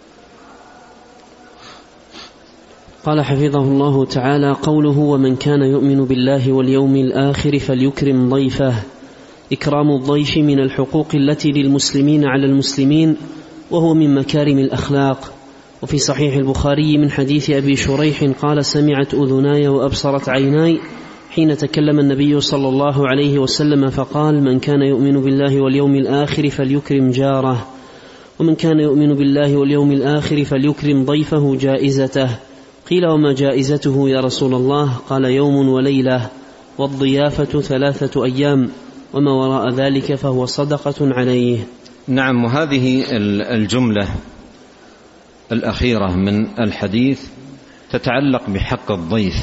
قال حفظه الله تعالى: قوله: ومن كان يؤمن بالله واليوم الآخر فليكرم ضيفه. إكرام الضيف من الحقوق التي للمسلمين على المسلمين، وهو من مكارم الأخلاق. وفي صحيح البخاري من حديث أبي شريح قال: سمعت أذناي وأبصرت عيناي حين تكلم النبي صلى الله عليه وسلم فقال: من كان يؤمن بالله واليوم الآخر فليكرم جاره، ومن كان يؤمن بالله واليوم الآخر فليكرم ضيفه جائزته. قيل: وما جائزته يا رسول الله؟ قال: يوم وليلة، والضيافة ثلاثة أيام، وما وراء ذلك فهو صدقة عليه. نعم. وهذه الجملة الأخيرة من الحديث تتعلق بحق الضيف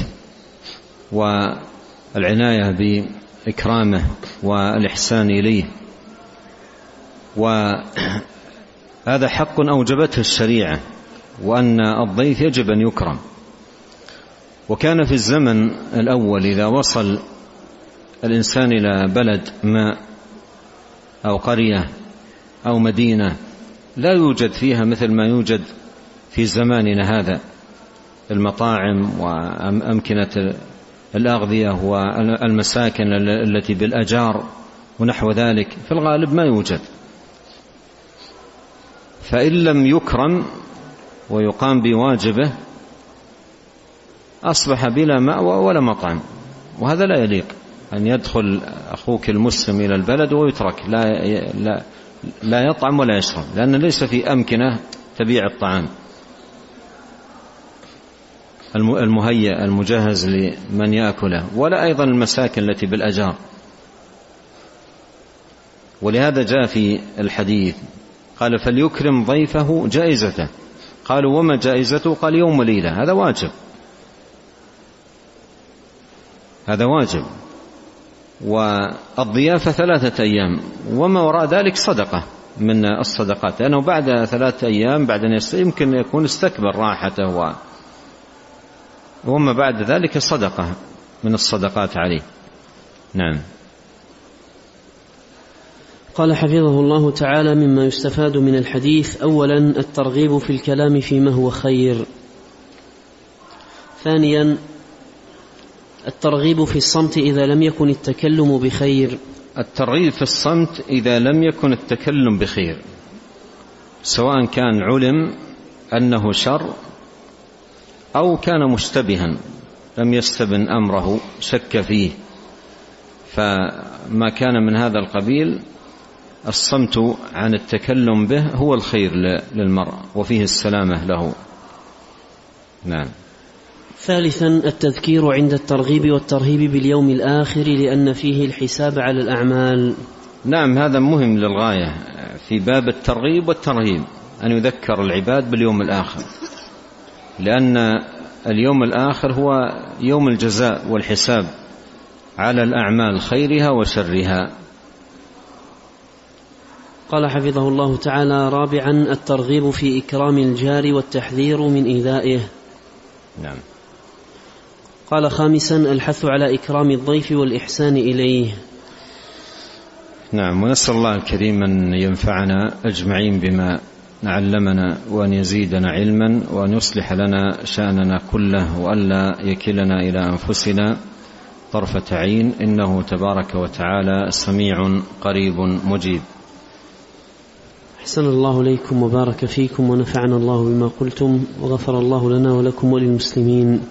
والعناية بإكرامه والإحسان إليه، وهذا حق أوجبته الشريعة، وأن الضيف يجب أن يكرم. وكان في الزمن الأول إذا وصل الإنسان إلى بلد ما أو قرية أو مدينة لا يوجد فيها مثل ما يوجد في زماننا هذا، المطاعم وأمكنة الأغذية والمساكن التي بالأجار ونحو ذلك، في الغالب ما يوجد. فإن لم يكرم ويقام بواجبه أصبح بلا مأوى ولا مطعم، وهذا لا يليق أن يدخل أخوك المسلم إلى البلد ويترك لا, لا, لا يطعم ولا يشرب، لأن ليس في أمكنة تبيع الطعام المهيأ المجهز لمن يأكله، ولا أيضا المساكن التي بالأجار. ولهذا جاء في الحديث قال فليكرم ضيفه جائزته. قالوا وما جائزته؟ قال يوم وليلة. هذا واجب، هذا واجب. والضيافة ثلاثة أيام، وما وراء ذلك صدقة من الصدقات، لأنه بعد ثلاثة أيام بعد أن يمكن يكون استكبر راحته، وما بعد ذلك صدقة من الصدقات عليه. نعم. قال حفظه الله تعالى: مما يستفاد من الحديث: أولا الترغيب في الكلام فيما هو خير. ثانيا الترغيب في الصمت إذا لم يكن التكلم بخير. الترغيب في الصمت إذا لم يكن التكلم بخير، سواء كان علم أنه شر أو كان مشتبها لم يستبن أمره، شك فيه، فما كان من هذا القبيل الصمت عن التكلم به هو الخير للمرء وفيه السلامة له. نعم. ثالثا التذكير عند الترغيب والترهيب باليوم الآخر، لأن فيه الحساب على الأعمال. نعم، هذا مهم للغاية في باب الترغيب والترهيب، أن يذكر العباد باليوم الآخر، لأن اليوم الآخر هو يوم الجزاء والحساب على الأعمال خيرها وشرها. قال حفظه الله تعالى: رابعا الترغيب في إكرام الجار والتحذير من إيذائه. نعم. قال خامسا الحث على إكرام الضيف والإحسان إليه. نعم. ونسأل الله الكريم أن ينفعنا أجمعين بما علمنا، وأن يزيدنا علما، وأن يصلح لنا شأننا كله، وألا يكلنا إلى أنفسنا طرفة عين، إنه تبارك وتعالى سميع قريب مجيب. أحسن الله إليكم وبارك فيكم، ونفعنا الله بما قلتم، وغفر الله لنا ولكم وللمسلمين.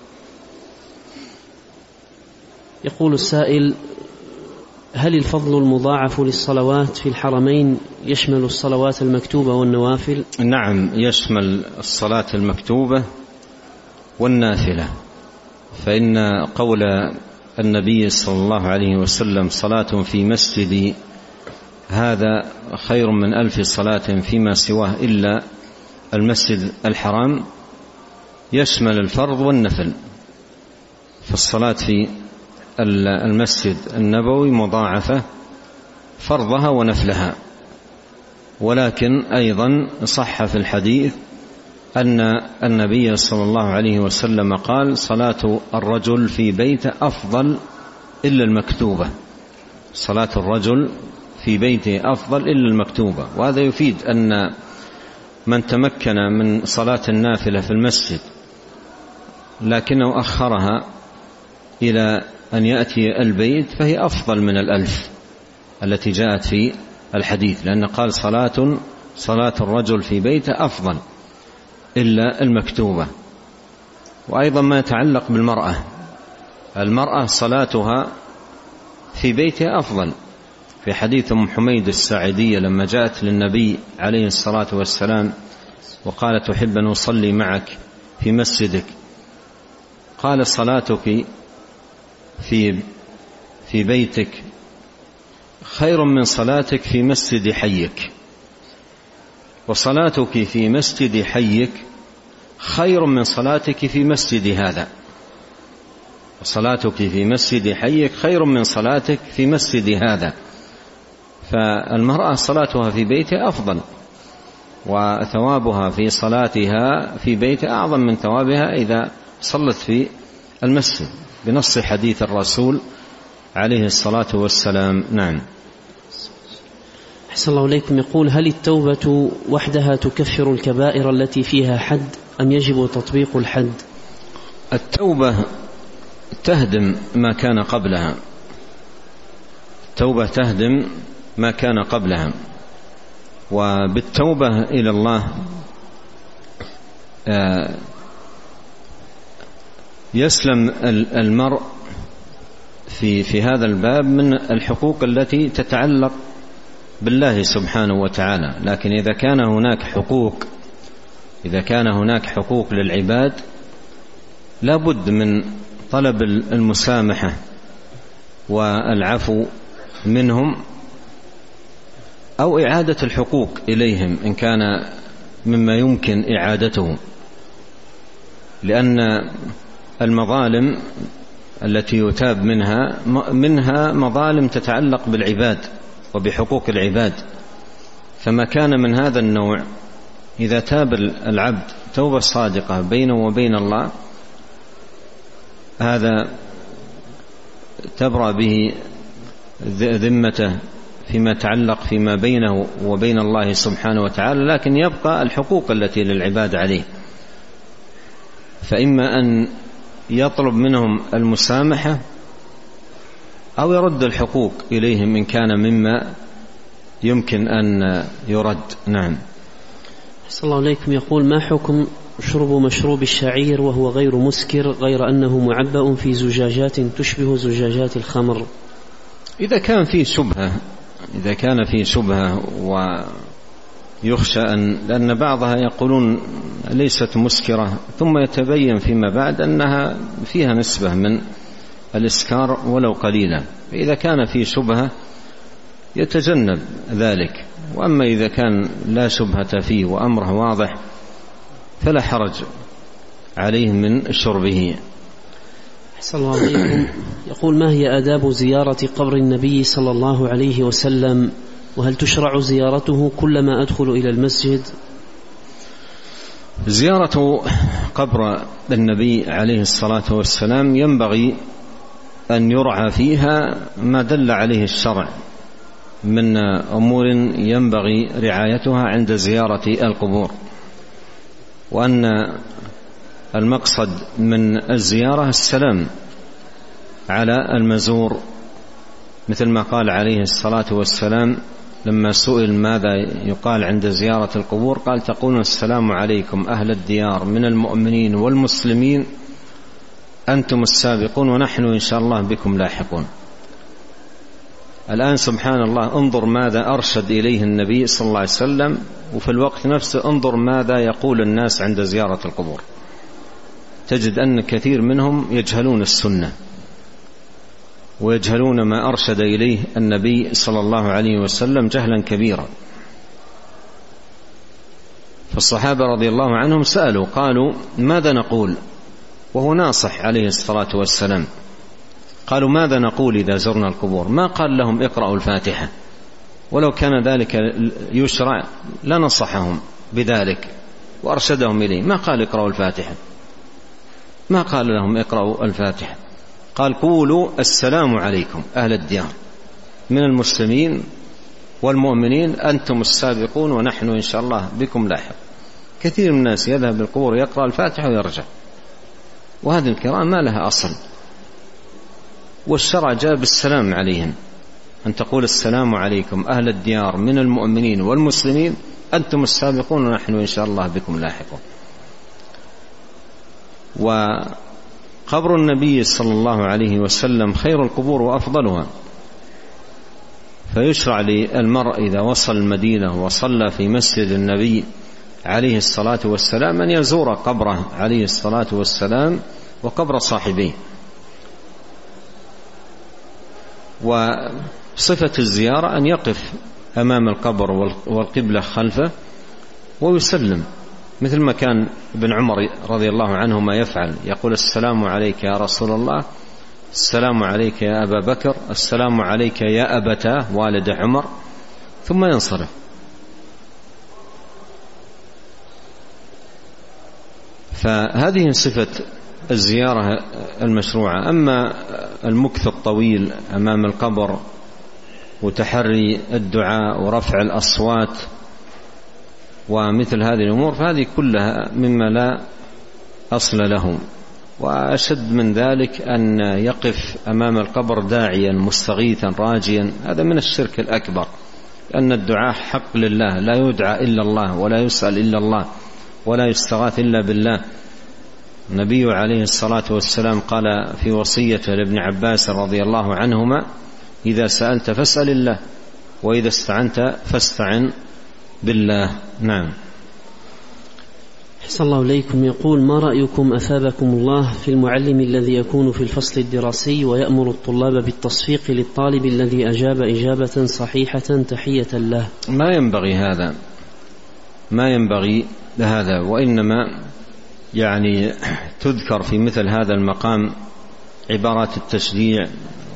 يقول السائل: هل الفضل المضاعف للصلوات في الحرمين يشمل الصلوات المكتوبة والنوافل؟ نعم، يشمل الصلاة المكتوبة والنافلة، فإن قول النبي صلى الله عليه وسلم: صلاة في مسجدي هذا خير من ألف صلاة فيما سواه إلا المسجد الحرام، يشمل الفرض والنفل. فالصلاة في المسجد النبوي مضاعفة فرضها ونفلها. ولكن أيضا صح في الحديث أن النبي صلى الله عليه وسلم قال: صلاة الرجل في بيته أفضل إلا المكتوبة. صلاة الرجل في بيته أفضل إلا المكتوبة. وهذا يفيد أن من تمكن من صلاة النافلة في المسجد لكنه أخرها إلى أن يأتي البيت فهي أفضل من الألف التي جاءت في الحديث، لأن قال: صلاة صلاة الرجل في بيته أفضل إلا المكتوبة. وأيضا ما يتعلق بالمرأة، المرأة صلاتها في بيتها أفضل. في حديث أم حميد الساعدية لما جاءت للنبي عليه الصلاة والسلام وقالت: أحب أن أصلي معك في مسجدك، قال: صلاتك في في بيتك خير من صلاتك في مسجد حيك. وصلاتك في مسجد حيك خير من صلاتك في مسجد هذا، وصلاتك في مسجد حيك خير من صلاتك في مسجد هذا. فالمرأة صلاتها في بيتها أفضل، وثوابها في صلاتها في بيتها أعظم من ثوابها إذا صلت في المسجد، بنص حديث الرسول عليه الصلاة والسلام. نعم. أحسن الله إليكم. يقول: هل التوبة وحدها تكفر الكبائر التي فيها حد أم يجب تطبيق الحد؟ التوبة تهدم ما كان قبلها، التوبة تهدم ما كان قبلها، وبالتوبة إلى الله يسلم المرء في في هذا الباب من الحقوق التي تتعلق بالله سبحانه وتعالى. لكن إذا كان هناك حقوق إذا كان هناك حقوق للعباد لا بد من طلب المسامحة والعفو منهم، أو إعادة الحقوق إليهم إن كان مما يمكن إعادته، لأن المظالم التي يتاب منها منها مظالم تتعلق بالعباد وبحقوق العباد. فما كان من هذا النوع إذا تاب العبد توبة صادقة بينه وبين الله، هذا تبرأ به ذمته فيما يتعلق فيما بينه وبين الله سبحانه وتعالى، لكن يبقى الحقوق التي للعباد عليه. فإما أن يطلب منهم المسامحة أو يرد الحقوق إليهم إن كان مما يمكن أن يرد. نعم. أحسن الله إليكم. يقول: ما حكم شرب مشروب الشعير وهو غير مسكر غير أنه معبأ في زجاجات تشبه زجاجات الخمر؟ إذا كان في شبهة إذا كان في شبهة ويخشى أن، لأن بعضها يقولون ليست مسكرة ثم يتبين فيما بعد أنها فيها نسبة من الإسكار ولو قليلا، فإذا كان في شبهة يتجنب ذلك. وأما إذا كان لا شبهة فيه وأمره واضح فلا حرج عليه من شربه. أحسن الله عليكم. يقول: ما هي آداب زيارة قبر النبي صلى الله عليه وسلم، وهل تشرع زيارته كلما أدخل إلى المسجد؟ زيارة قبر النبي عليه الصلاة والسلام ينبغي أن يرعى فيها ما دل عليه الشرع من أمور ينبغي رعايتها عند زيارة القبور، وأن المقصد من الزيارة السلام على المزور، مثل ما قال عليه الصلاة والسلام لما سئل ماذا يقال عند زيارة القبور قال: تقولون السلام عليكم أهل الديار من المؤمنين والمسلمين أنتم السابقون ونحن إن شاء الله بكم لاحقون. الآن سبحان الله انظر ماذا أرشد إليه النبي صلى الله عليه وسلم، وفي الوقت نفسه انظر ماذا يقول الناس عند زيارة القبور. تجد أن كثير منهم يجهلون السنة ويجهلون ما أرشد إليه النبي صلى الله عليه وسلم جهلا كبيرا. فالصحابة رضي الله عنهم سألوا قالوا: ماذا نقول؟ وهو ناصح عليه الصلاة والسلام. قالوا: ماذا نقول إذا زرنا القبور؟ ما قال لهم اقرأوا الفاتحة، ولو كان ذلك يشرع لنصحهم بذلك وأرشدهم إليه. ما قال اقرأوا الفاتحة، ما قال لهم اقرأوا الفاتحة، قال: قولوا السلام عليكم أهل الديار من المسلمين والمؤمنين أنتم السابقون ونحن إن شاء الله بكم لاحق. كثير من الناس يذهب للقبور يقرأ الفاتحة ويرجع، وهذه القراءة ما لها أصل، والشرع جاء بالسلام عليهم، أن تقول السلام عليكم أهل الديار من المؤمنين والمسلمين أنتم السابقون ونحن إن شاء الله بكم لاحقون. وقبر النبي صلى الله عليه وسلم خير القبور وأفضلها، فيشرع للمرء إذا وصل المدينة وصلى في مسجد النبي عليه الصلاة والسلام أن يزور قبره عليه الصلاة والسلام وقبر صاحبيه. وصفة الزيارة أن يقف أمام القبر والقبلة خلفه ويسلم، مثل ما كان ابن عمر رضي الله عنهما يفعل، يقول السلام عليك يا رسول الله، السلام عليك يا أبا بكر، السلام عليك يا أبتاه والد عمر، ثم ينصرف. فهذه صفة الزيارة المشروعة. أما المكث الطويل أمام القبر وتحري الدعاء ورفع الأصوات ومثل هذه الأمور فهذه كلها مما لا أصل له. وأشد من ذلك أن يقف أمام القبر داعيا مستغيثا راجيا، هذا من الشرك الأكبر، أن الدعاء حق لله، لا يدعى إلا الله ولا يسأل إلا الله ولا يستغاث إلا بالله. النبي عليه الصلاة والسلام قال في وصيته لابن عباس رضي الله عنهما: إذا سألت فاسأل الله، وإذا استعنت فاستعن بالله. نعم. أحسن الله إليكم. يقول: ما رأيكم أثابكم الله في المعلم الذي يكون في الفصل الدراسي ويأمر الطلاب بالتصفيق للطالب الذي أجاب إجابة صحيحة تحية له؟ ما ينبغي هذا، ما ينبغي هذا، وإنما يعني تذكر في مثل هذا المقام عبارات التشجيع،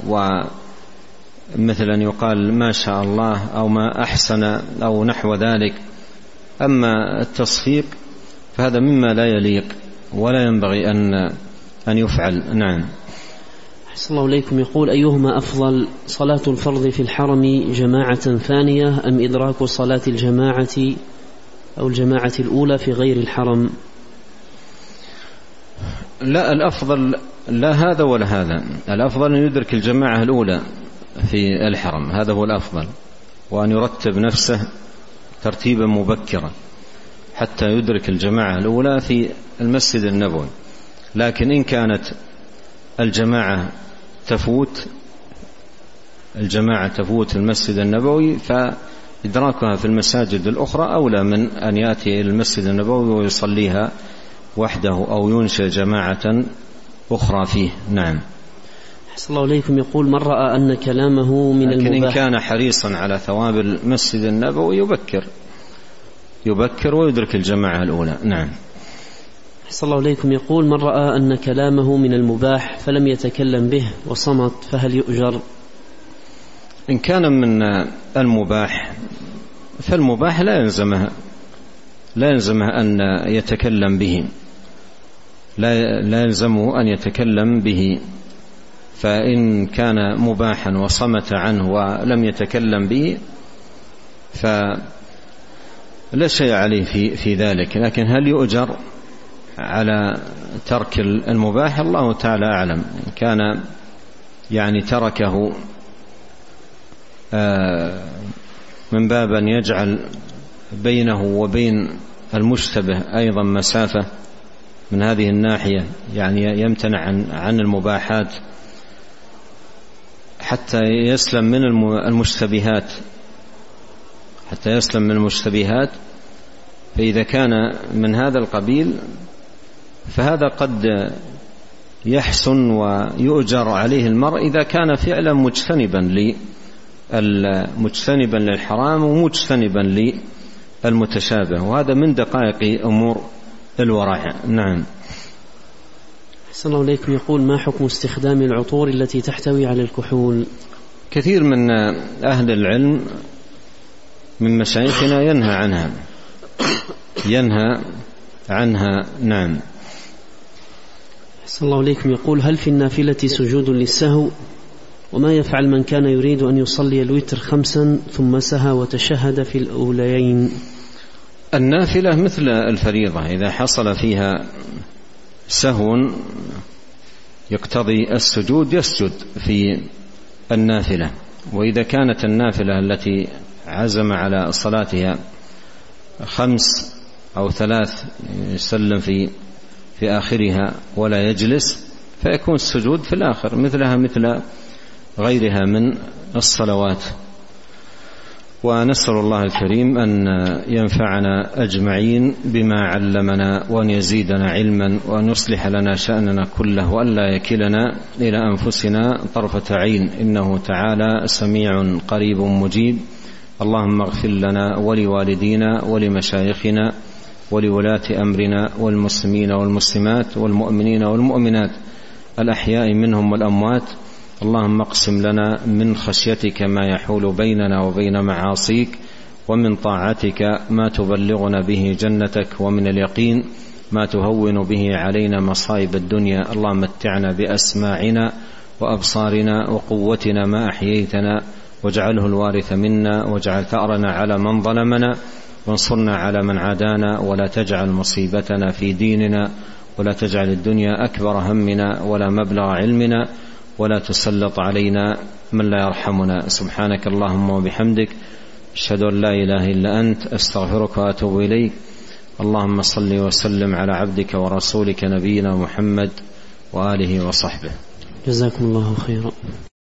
ومثلا يقال ما شاء الله أو ما أحسن أو نحو ذلك. أما التصفيق فهذا مما لا يليق ولا ينبغي أن أن يفعل. نعم. أحسن الله إليكم. يقول: أيهما أفضل، صلاة الفرض في الحرم جماعة ثانية أم إدراك صلاة الجماعة أو الجماعة الأولى في غير الحرم؟ لا، الأفضل لا هذا ولا هذا، الأفضل أن يدرك الجماعة الأولى في الحرم، هذا هو الأفضل، وأن يرتب نفسه ترتيبا مبكرا حتى يدرك الجماعة الأولى في المسجد النبوي. لكن إن كانت الجماعة تفوت الجماعة تفوت المسجد النبوي فإدراكها في المساجد الأخرى أولى من أن يأتي إلى المسجد النبوي ويصليها وحده أو ينشئ جماعة أخرى فيه. نعم. أحسن الله إليكم. يقول: من رأى أن كلامه من لكن المباح، إن كان حريصا على ثواب المسجد النبوي يبكر يبكر ويدرك الجماعة الأولى. نعم. أحسن الله إليكم. يقول: من رأى أن كلامه من المباح فلم يتكلم به وصمت فهل يؤجر؟ إن كان من المباح فالمباح لا يلزمه لا يلزمه أن يتكلم به، لا لا يلزمه أن يتكلم به. فإن كان مباحا وصمت عنه ولم يتكلم به فلا شيء عليه في في ذلك. لكن هل يؤجر على ترك المباح؟ الله تعالى أعلم. إن كان يعني تركه من باب أن يجعل بينه وبين المشتبه أيضا مسافة من هذه الناحية، يعني يمتنع عن عن المباحات حتى يسلم من المشتبهات حتى يسلم من المشتبهات فإذا كان من هذا القبيل فهذا قد يحسن ويؤجر عليه المرء إذا كان فعلا مجتنبا مجتنبا للحرام ومجتنبا للمتشابه، وهذا من دقائق أمور الورع. نعم. أحسن الله إليكم. يقول: ما حكم استخدام العطور التي تحتوي على الكحول؟ كثير من أهل العلم من مشايخنا ينهى عنها ينهى عنها. نعم. أحسن الله إليكم. يقول: هل في النافلة سجود للسهو؟ وما يفعل من كان يريد أن يصلي الوتر خمسا ثم سهى وتشهد في الأوليين؟ النافلة مثل الفريضة، إذا حصل فيها سهو يقتضي السجود يسجد في النافلة. وإذا كانت النافلة التي عزم على صلاتها خمس أو ثلاث يسلم في في آخرها ولا يجلس فيكون السجود في الآخر مثلها مثل غيرها من الصلوات. ونسأل الله الكريم أن ينفعنا أجمعين بما علمنا وأن يزيدنا علما وأن يصلح لنا شأننا كله وأن لا يكلنا إلى أنفسنا طرفة عين، إنه تعالى سميع قريب مجيب. اللهم اغفر لنا ولوالدينا ولمشايخنا ولولاة أمرنا والمسلمين والمسلمات والمؤمنين والمؤمنات الأحياء منهم والأموات. اللهم اقسم لنا من خشيتك ما يحول بيننا وبين معاصيك، ومن طاعتك ما تبلغنا به جنتك، ومن اليقين ما تهون به علينا مصائب الدنيا. اللهم متعنا بأسماعنا وأبصارنا وقوتنا ما أحييتنا، واجعله الوارث منا، واجعل ثأرنا على من ظلمنا، وانصرنا على من عادانا، ولا تجعل مصيبتنا في ديننا، ولا تجعل الدنيا أكبر همنا ولا مبلغ علمنا، ولا تسلط علينا من لا يرحمنا. سبحانك اللهم وبحمدك، أشهد أن لا إله إلا أنت، أستغفرك وأتوب إليك. اللهم صل وسلم على عبدك ورسولك نبينا محمد وآله وصحبه. جزاكم الله خيرا.